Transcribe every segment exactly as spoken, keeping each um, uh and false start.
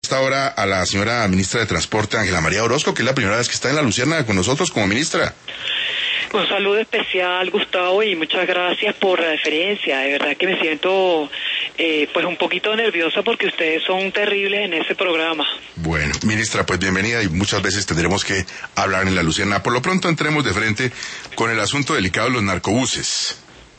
Esta hora a la señora ministra de Transporte, Ángela María Orozco, que es la primera vez que está en La Luciérnaga con nosotros como ministra. Un saludo especial, Gustavo, y muchas gracias por la deferencia. De verdad que me siento eh, pues un poquito nerviosa porque ustedes son terribles en ese programa. Bueno, ministra, pues bienvenida, y muchas veces tendremos que hablar en La Luciérnaga. Por lo pronto entremos de frente con el asunto delicado de los narcobuses.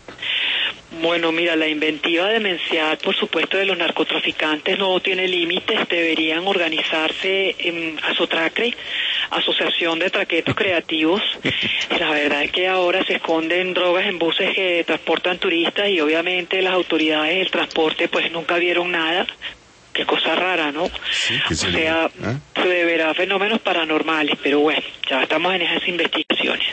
Bueno, mira, la inventiva demencial, por supuesto, de los narcotraficantes no tiene límites. Deberían organizarse en Asotracre, Asociación de Traquetos Creativos. La verdad es que ahora se esconden drogas en buses que transportan turistas y obviamente las autoridades del transporte pues nunca vieron nada. Qué cosa rara, ¿no? Sí, o sea, ¿eh? Se deberá fenómenos paranormales, pero bueno, ya estamos en esas investigaciones.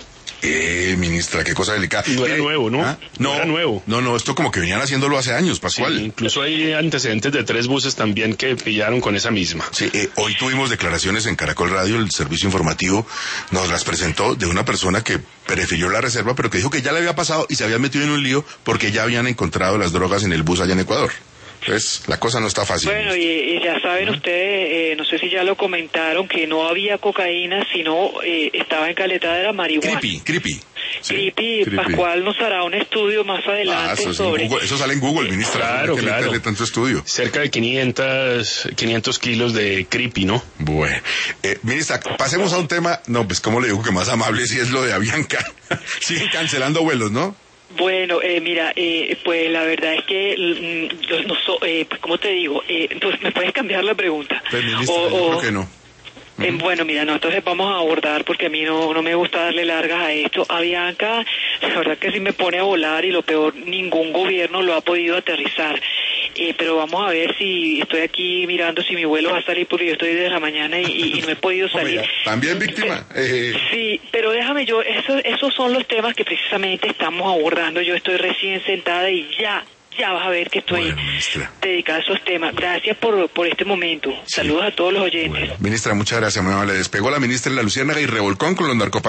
Eh, ministra, qué cosa delicada. No era eh, nuevo, ¿no? ¿ah? No, no era nuevo. No, no, esto como que venían haciéndolo hace años, Pascual. Sí, incluso hay antecedentes de tres buses también que pillaron con esa misma. Sí, eh, hoy tuvimos declaraciones en Caracol Radio, el servicio informativo nos las presentó de una persona que prefirió la reserva, pero que dijo que ya le había pasado y se había metido en un lío porque ya habían encontrado las drogas en el bus allá en Ecuador. Entonces, la cosa no está fácil. Bueno, y, y ya saben ustedes, eh, no sé si ya lo comentaron, que no había cocaína, sino eh, estaba encaletada era marihuana. Creepy, creepy. Sí, creepy, creepy. Pascual nos hará un estudio más adelante ah, eso sobre... Google, eso sale en Google, ministra. Claro, no hay que claro. meterle tanto estudio. Cerca de quinientos, quinientos kilos de creepy, ¿no? Bueno, eh, ministra, pasemos a un tema, no, pues como le digo que más amable, si es lo de Avianca. Siguen cancelando vuelos, ¿no? Bueno, eh, mira, eh, pues la verdad es que, mm, no so, eh, pues como te digo, eh, pues me puedes cambiar la pregunta. Pues, ministra, o, yo o, creo que no. Eh, bueno, mira, no, entonces vamos a abordar porque a mí no, no me gusta darle largas a esto. Avianca, la verdad que sí me pone a volar y lo peor, ningún gobierno lo ha podido aterrizar. Eh, pero vamos a ver si estoy aquí mirando si mi vuelo va a salir porque yo estoy desde la mañana y, y, y no he podido salir. Mira, también víctima. Eh... Sí, pero déjame yo, eso, esos son los temas que precisamente estamos abordando. Yo estoy recién sentada y ya, ya vas a ver que estoy bueno, dedicada a esos temas. Gracias por, por este momento. Sí. Saludos a todos los oyentes. Bueno, ministra, muchas gracias, muy amable. Despegó la ministra en La Luciérnaga y revolcón con los narcotraficantes.